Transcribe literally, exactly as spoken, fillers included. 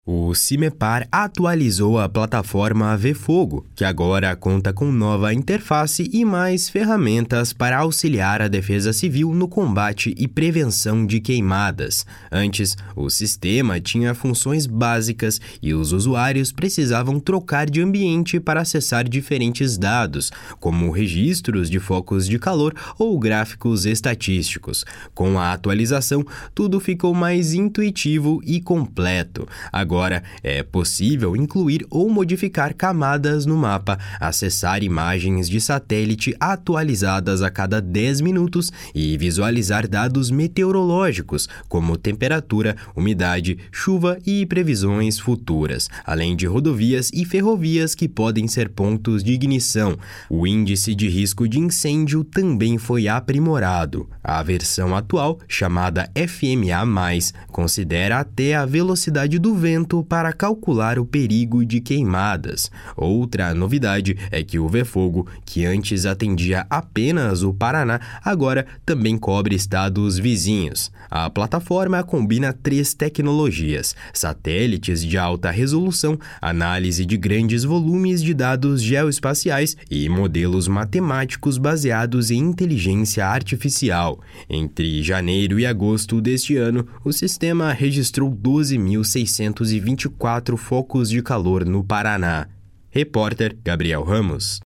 O CIMEPAR atualizou a plataforma VFogo, que agora conta com nova interface e mais ferramentas para auxiliar a Defesa Civil no combate e prevenção de queimadas. Antes, o sistema tinha funções básicas e os usuários precisavam trocar de ambiente para acessar diferentes dados, como registros de focos de calor ou gráficos estatísticos. Com a atualização, tudo ficou mais intuitivo e completo. Agora, é possível incluir ou modificar camadas no mapa, acessar imagens de satélite atualizadas a cada dez minutos e visualizar dados meteorológicos, como temperatura, umidade, chuva e previsões futuras, além de rodovias e ferrovias que podem ser pontos de ignição. O índice de risco de incêndio também foi aprimorado. A versão atual, chamada F M A mais, considera até a velocidade do vento para calcular o perigo de queimadas. Outra novidade é que o VFogo, que antes atendia apenas o Paraná, agora também cobre estados vizinhos. A plataforma combina três tecnologias: satélites de alta resolução, análise de grandes volumes de dados geoespaciais e modelos matemáticos baseados em inteligência artificial. Entre janeiro e agosto deste ano, o sistema registrou doze mil seiscentos e vinte e quatro focos de calor no Paraná. Repórter Gabriel Ramos.